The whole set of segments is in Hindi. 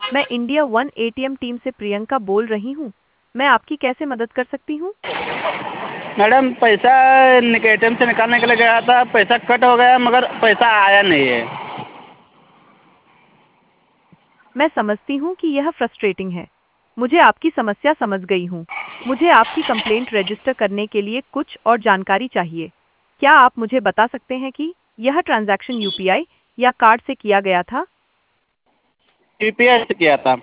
मैं इंडिया वन एटीएम टीम से प्रियंका बोल रही हूँ। मैं आपकी कैसे मदद कर सकती हूँ? मैडम पैसा एटीएम से निकालने के लिए गया था, पैसा कट हो गया मगर पैसा आया नहीं है। मैं समझती हूँ कि यह फ्रस्ट्रेटिंग है। मुझे आपकी समस्या समझ गई हूँ। मुझे आपकी कंप्लेंट रजिस्टर करने के लिए कुछ और जानकारी चाहिए। क्या आप मुझे बता सकते हैं कि यह ट्रांजैक्शन यूपीआई या कार्ड से किया गया था? यूपीआई से किया था।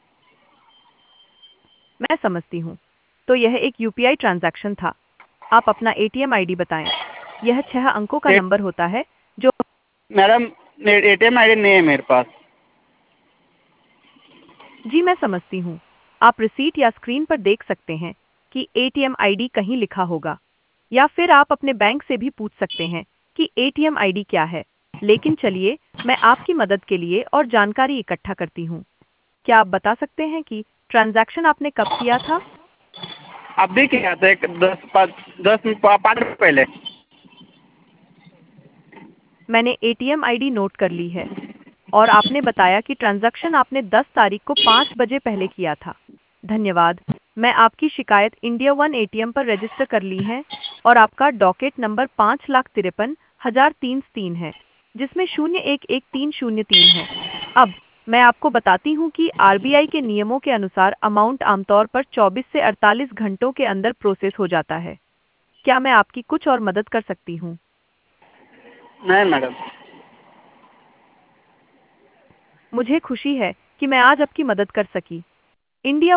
मैं समझती हूँ। तो यह एक यूपीआई ट्रांजैक्शन था। आप अपना एटीएम आईडी बताएं। यह 6 अंकों का ए, नंबर होता है जो। मैडम एटीएम आईडी नहीं है मेरे पास। जी मैं समझती हूँ। आप रिसीट या स्क्रीन पर देख सकते हैं कि एटीएम आईडी कहीं लिखा होगा, या फिर आप अपने बैंक से भी पूछ सकते हैं कि एटीएम आईडी क्या है। लेकिन चलिए, मैं आपकी मदद के लिए और जानकारी इकट्ठा करती हूँ। क्या आप बता सकते हैं कि ट्रांजैक्शन आपने कब किया था? अभी किया था, एक 5 मिनट पहले। मैंने एटीएम आईडी नोट कर ली है, और आपने बताया कि ट्रांजैक्शन आपने 10 तारीख को 5 बजे पहले किया था। धन्यवाद। मैं आपकी शिकायत इंडिया वन एटीएम पर रजिस्टर कर ली है, और आपका डॉकेट नंबर 5,53,303 है, जिसमें 011303 है। अब मैं आपको बताती हूँ कि आरबीआई के नियमों के अनुसार अमाउंट आमतौर पर 24 से 48 घंटों के अंदर प्रोसेस हो जाता है। क्या मैं आपकी कुछ और मदद कर सकती हूँ? नहीं मैडम। मुझे खुशी है कि मैं आज आपकी मदद कर सकी। इंडिया